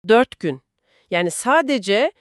4 gün. Yani sadece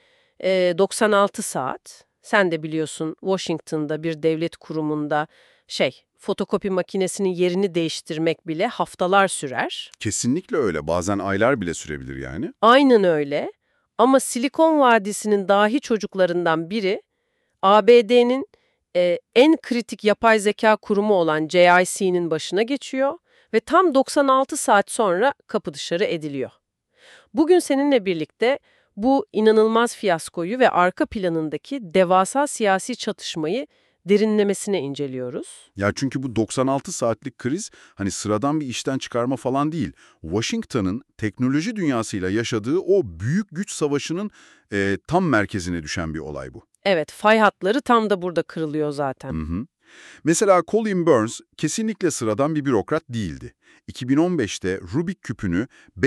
96 saat. Sen de biliyorsun Washington'da bir devlet kurumunda fotokopi makinesinin yerini değiştirmek bile haftalar sürer. Kesinlikle öyle. Bazen aylar bile sürebilir yani. Aynen öyle. Ama Silikon Vadisi'nin dahi çocuklarından biri ABD'nin en kritik yapay zeka kurumu olan JIC'nin başına geçiyor ve tam 96 saat sonra kapı dışarı ediliyor. Bugün seninle birlikte bu inanılmaz fiyaskoyu ve arka planındaki devasa siyasi çatışmayı derinlemesine inceliyoruz. Ya çünkü bu 96 saatlik kriz hani sıradan bir işten çıkarma falan değil. Washington'ın teknoloji dünyasıyla yaşadığı o büyük güç savaşının tam merkezine düşen bir olay bu. Evet, fay hatları tam da burada kırılıyor zaten. Hı hı. Mesela Colin Burns kesinlikle sıradan bir bürokrat değildi. 2015'te Rubik küpünü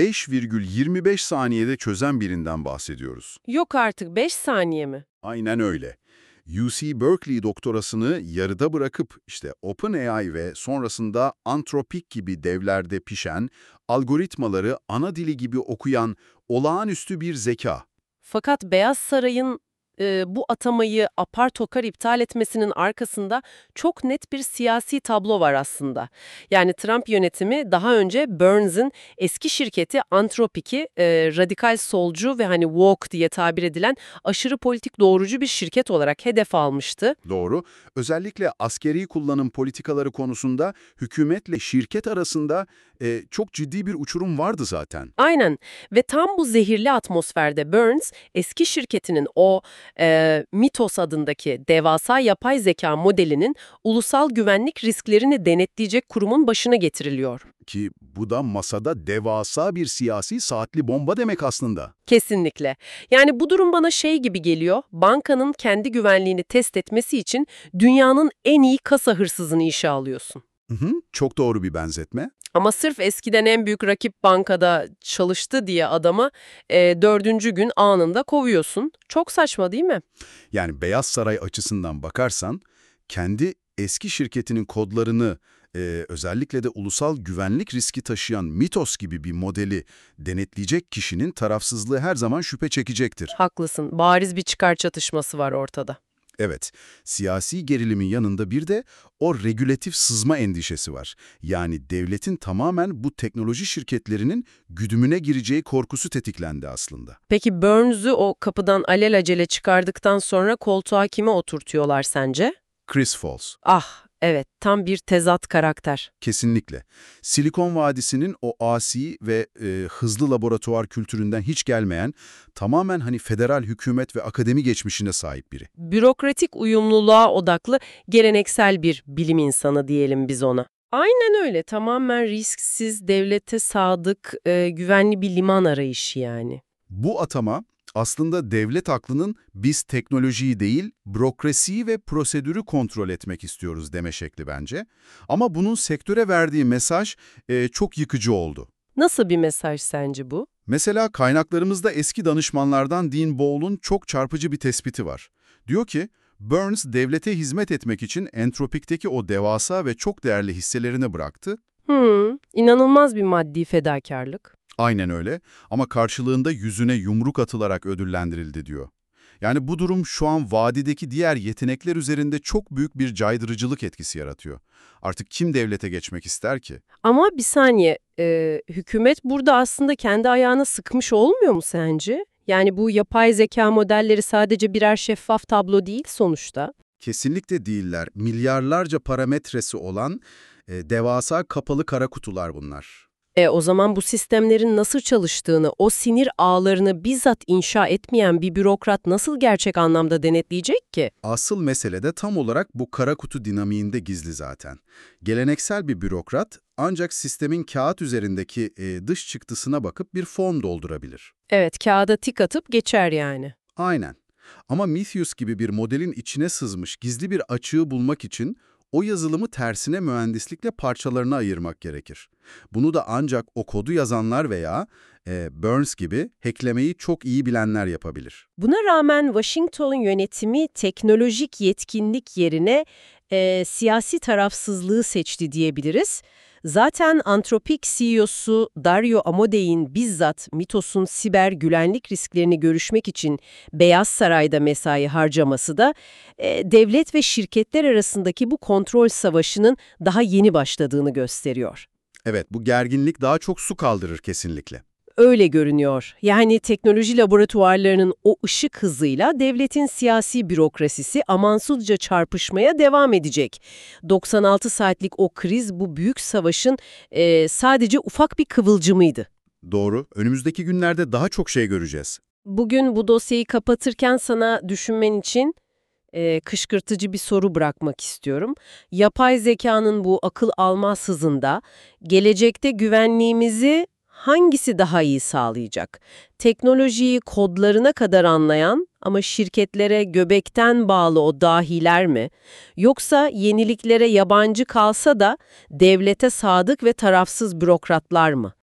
5,25 saniyede çözen birinden bahsediyoruz. Yok artık 5 saniye mi? Aynen öyle. UC Berkeley doktorasını yarıda bırakıp OpenAI ve sonrasında Anthropic gibi devlerde pişen, algoritmaları ana dili gibi okuyan olağanüstü bir zeka. Fakat Beyaz Saray'ın bu atamayı apar tokar iptal etmesinin arkasında çok net bir siyasi tablo var aslında. Yani Trump yönetimi daha önce Burns'ın eski şirketi Anthropic'i radikal solcu ve hani woke diye tabir edilen aşırı politik doğrucu bir şirket olarak hedef almıştı. Doğru. Özellikle askeri kullanım politikaları konusunda hükümetle şirket arasında çok ciddi bir uçurum vardı zaten. Aynen ve tam bu zehirli atmosferde Burns eski şirketinin o Mythos adındaki devasa yapay zeka modelinin ulusal güvenlik risklerini denetleyecek kurumun başına getiriliyor. Ki bu da masada devasa bir siyasi saatli bomba demek aslında. Kesinlikle. Yani bu durum bana gibi geliyor, bankanın kendi güvenliğini test etmesi için dünyanın en iyi kasa hırsızını işe alıyorsun. Hı hı, çok doğru bir benzetme. Ama sırf eskiden en büyük rakip bankada çalıştı diye adama 4. gün anında kovuyorsun. Çok saçma değil mi? Yani Beyaz Saray açısından bakarsan, kendi eski şirketinin kodlarını, özellikle de ulusal güvenlik riski taşıyan Mythos gibi bir modeli denetleyecek kişinin tarafsızlığı her zaman şüphe çekecektir. Haklısın. Bariz bir çıkar çatışması var ortada. Evet, siyasi gerilimin yanında bir de o regülatif sızma endişesi var. Yani devletin tamamen bu teknoloji şirketlerinin güdümüne gireceği korkusu tetiklendi aslında. Peki Burns'ü o kapıdan alelacele çıkardıktan sonra koltuğa kime oturtuyorlar sence? Chris Foss. Ah, evet, tam bir tezat karakter. Kesinlikle. Silikon Vadisi'nin o asi ve hızlı laboratuvar kültüründen hiç gelmeyen, tamamen federal hükümet ve akademi geçmişine sahip biri. Bürokratik uyumluluğa odaklı geleneksel bir bilim insanı diyelim biz ona. Aynen öyle, tamamen risksiz, devlete sadık, güvenli bir liman arayışı yani. Bu atama aslında devlet aklının biz teknolojiyi değil, bürokrasiyi ve prosedürü kontrol etmek istiyoruz deme şekli bence. Ama bunun sektöre verdiği mesaj çok yıkıcı oldu. Nasıl bir mesaj sence bu? Mesela kaynaklarımızda eski danışmanlardan Dean Bowle'un çok çarpıcı bir tespiti var. Diyor ki, Burns devlete hizmet etmek için Anthropic'teki o devasa ve çok değerli hisselerini bıraktı. İnanılmaz bir maddi fedakarlık. Aynen öyle ama karşılığında yüzüne yumruk atılarak ödüllendirildi diyor. Yani bu durum şu an vadideki diğer yetenekler üzerinde çok büyük bir caydırıcılık etkisi yaratıyor. Artık kim devlete geçmek ister ki? Ama bir saniye, hükümet burada aslında kendi ayağına sıkmış olmuyor mu sence? Yani bu yapay zeka modelleri sadece birer şeffaf tablo değil sonuçta. Kesinlikle değiller. Milyarlarca parametresi olan devasa kapalı kara kutular bunlar. O zaman bu sistemlerin nasıl çalıştığını, o sinir ağlarını bizzat inşa etmeyen bir bürokrat nasıl gerçek anlamda denetleyecek ki? Asıl mesele de tam olarak bu kara kutu dinamiğinde gizli zaten. Geleneksel bir bürokrat ancak sistemin kağıt üzerindeki dış çıktısına bakıp bir form doldurabilir. Evet, kağıda tik atıp geçer yani. Aynen. Ama Mythos gibi bir modelin içine sızmış gizli bir açığı bulmak için o yazılımı tersine mühendislikle parçalarına ayırmak gerekir. Bunu da ancak o kodu yazanlar veya Burns gibi hacklemeyi çok iyi bilenler yapabilir. Buna rağmen Washington yönetimi teknolojik yetkinlik yerine siyasi tarafsızlığı seçti diyebiliriz. Zaten Anthropic CEO'su Dario Amodei'nin bizzat Mitos'un siber güvenlik risklerini görüşmek için Beyaz Saray'da mesai harcaması da devlet ve şirketler arasındaki bu kontrol savaşının daha yeni başladığını gösteriyor. Evet, bu gerginlik daha çok su kaldırır kesinlikle. Öyle görünüyor. Yani teknoloji laboratuvarlarının o ışık hızıyla devletin siyasi bürokrasisi amansızca çarpışmaya devam edecek. 96 saatlik o kriz bu büyük savaşın sadece ufak bir kıvılcımıydı. Doğru, önümüzdeki günlerde daha çok şey göreceğiz. Bugün bu dosyayı kapatırken sana düşünmen için kışkırtıcı bir soru bırakmak istiyorum. Yapay zekanın bu akıl almaz hızında gelecekte güvenliğimizi hangisi daha iyi sağlayacak? Teknolojiyi kodlarına kadar anlayan ama şirketlere göbekten bağlı o dahiler mi? Yoksa yeniliklere yabancı kalsa da devlete sadık ve tarafsız bürokratlar mı?